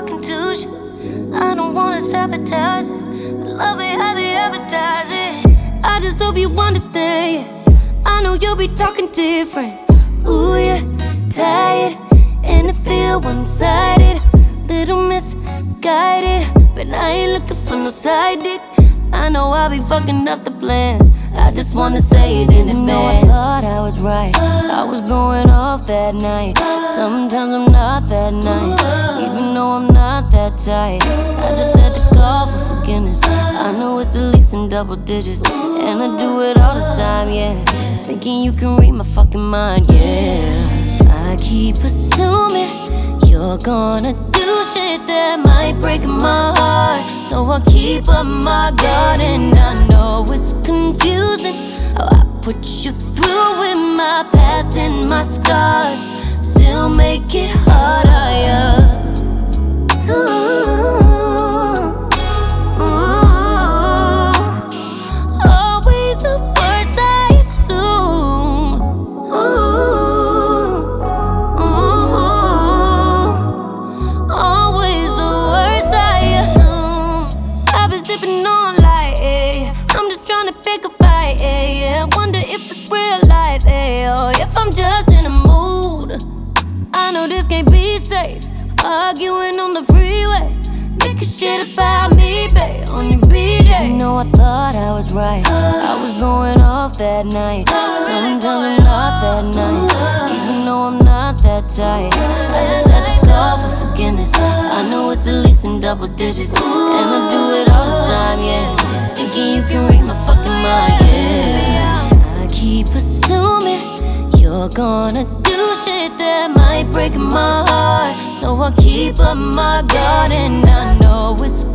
talking to shit. I don't wanna sabotage this, but love it how they advertise it. I just hope you understand, yeah. I know you'll be talking different. Ooh yeah, tired, and it feel one-sided, little misguided, but I ain't looking for no side dick. I know I'll be fucking up the plans. I just wanna say it in advance. I thought I was right, I was going off that night. Sometimes I'm not that nice, even though I'm not that tight. I just had to call for forgiveness. I know it's at least in double digits, and I do it all the time, yeah. Thinking you can read my fucking mind, yeah. I keep assuming you're gonna do shit that might break my heart, so I keep up my guard. And I know it's confusing how I put you through with my past and my scars, still make it harder, yeah. Always the worst I assume. Always the worst I assume. I've been sipping on light, yeah. I'm just trying to pick a fight, yeah. Wonder if it's real life, yeah, or if I'm just in a mood. I know this can't be safe, arguing on the freeway, making shit about me, babe, on your B-day. You know I thought I was right, I was going off that night. Sometimes I'm not that nice, even though I'm not that tight. I just had to call for forgiveness. I know it's at least in double digits, and I do it all the time, yeah. Thinking you can read my fucking mind, yeah. I keep assuming you're gonna do shit that might break my heart, so I keep up my guard. And I know it's